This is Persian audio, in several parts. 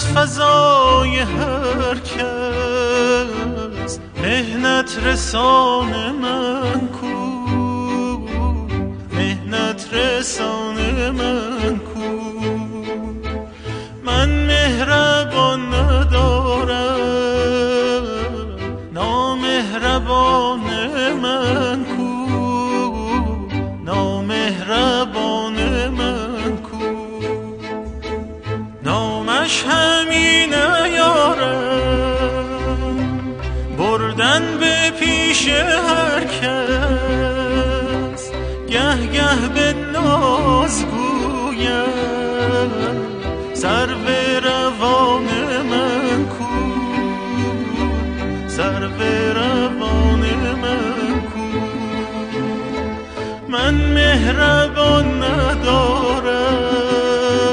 فضای هر کس مهنت رسان من کو، مهنت رسان من کو. من مهربان ندارم، نامهربان من کو، نامهربان من کو. نامش همینه یارم، بردن به پیش هر کس، گه گه به ناز گویم سرو روان من کو، سرو روان من کو. من مهربان ندارم،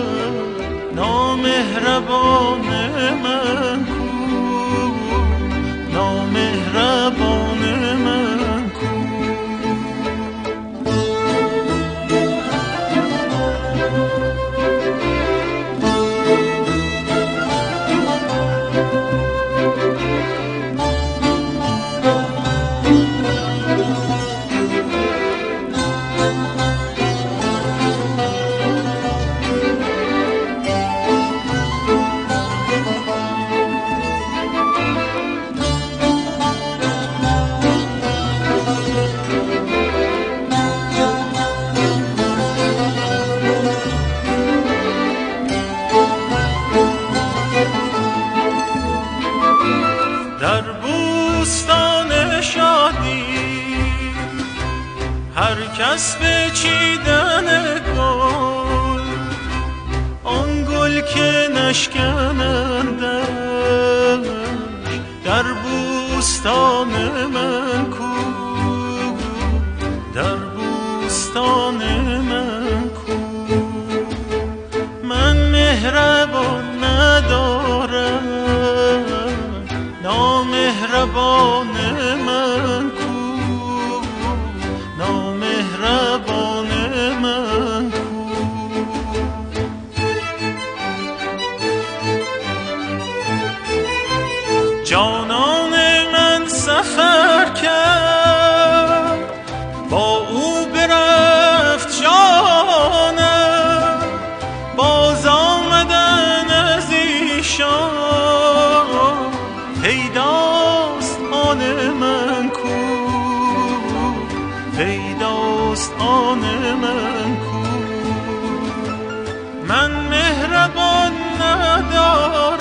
نامهربان من کو، نامهربان من کو. در بوستان شادی هر کس به چیدن گل، آن گل که نشکنندش در بوستان من کو، در بوستان من کو. من مهربان ندارم، نامهربان من کو، نامهربان من کو. جانان من سفر کرد، با او برفت جانم، باز آمدن از ایشان پیداست آن من کو، پیداست آن من کو. من مهربان ندارم،